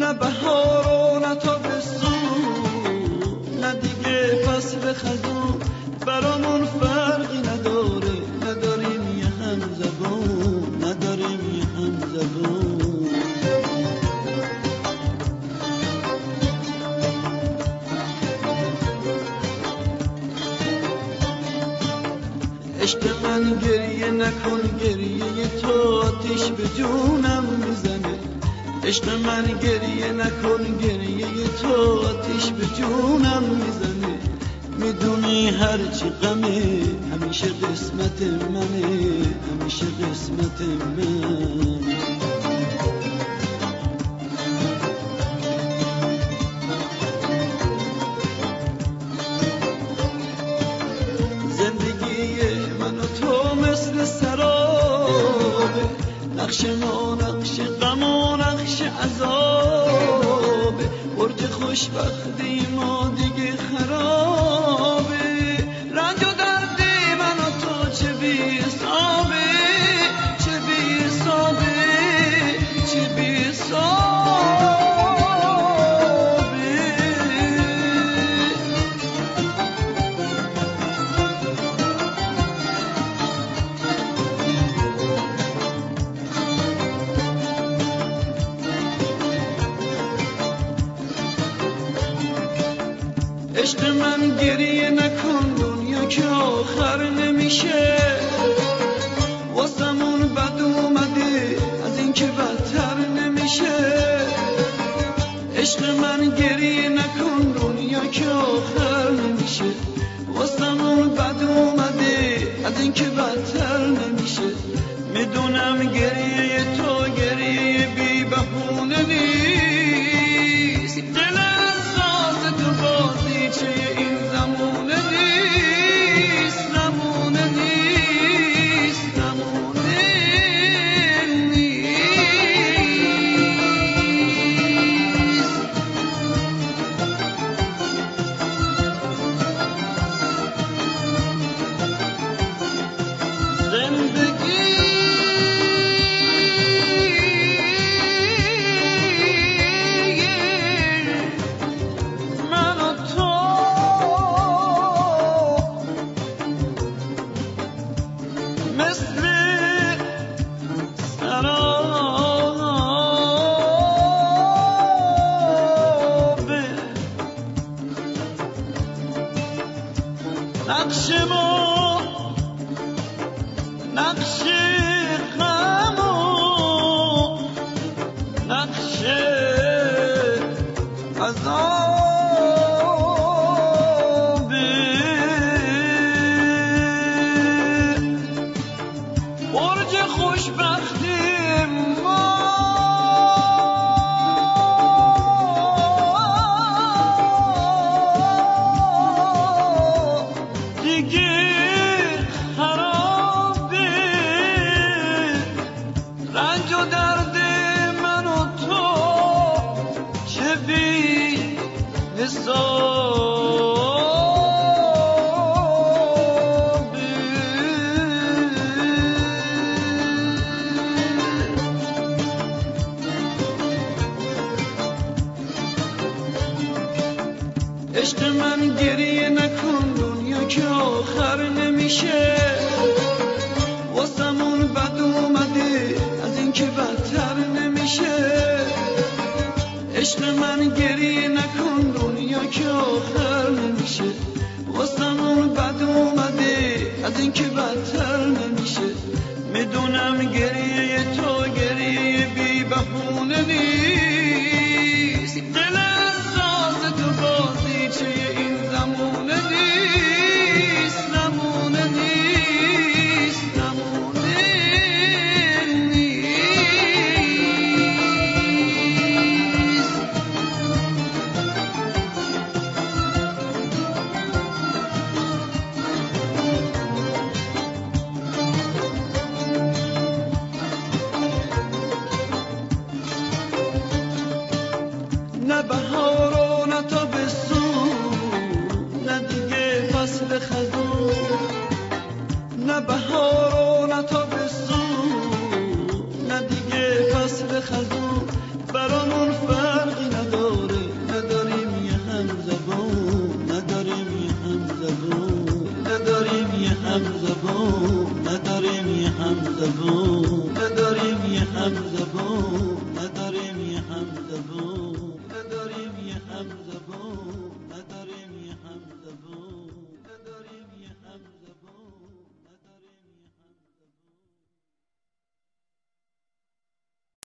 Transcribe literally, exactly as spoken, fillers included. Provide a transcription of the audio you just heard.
نه بهار و نه تابستون، نه دیگه فصل خزون، برامون فرقی نداره، نداریم یه هم زبون، نداریم یه هم زبون. عشق من گریه نکن، گریه تو آتیش به جونم میزنه. عشق من گریه نکن، گریه تو آتیش به جونم میزنه. میدونی هرچی غمه همیشه قسمت منه، همیشه قسمت منه. نقش ما نقش غم و نقش عذابه، برج خوشبختی ما دیگه خرابه. رنج و درد من و تو چه بی حسابه، چه بی حسابه، چه بی حسابه. عشق من گریه نکن، دنیا که آخر نمیشه. واسمون بد اومده از این که بدتر نمیشه. عشق من گریه نکن، دنیا که آخر نمیشه. واسمون بد اومده از این که بدتر نمیشه. میدونم گریه تو گریه بی بهونه نیست، دل احساس تو بازیچه این زمونه نیست، زمونه نیست، زمونه نیست. زندگی نقش ما نقش غم و نقش عذابه. برج خوشبختی ما دیگه خرابه. رنج و درد من و تو چه بی حسابه. عشق من گریه نکن، دنیا که آخر نمیشه. واسمون بد اومده از این که بدتر نمیشه. عشق من گریه نکن، دنیا که آخر نمیشه. واسمون بد اومده از این که بدتر نمیشه. میدونم گریه تو گریه بی بهونه نیست، دل احساس تو بازیچه این زمونه نیست، زمونه نیست، زمونه نیست. زبون نداریم یه هم زبون نداریم یه هم زبون نداریم یه هم زبون نداریم یه هم زبون نداریم یه هم زبون نداریم یه هم زبون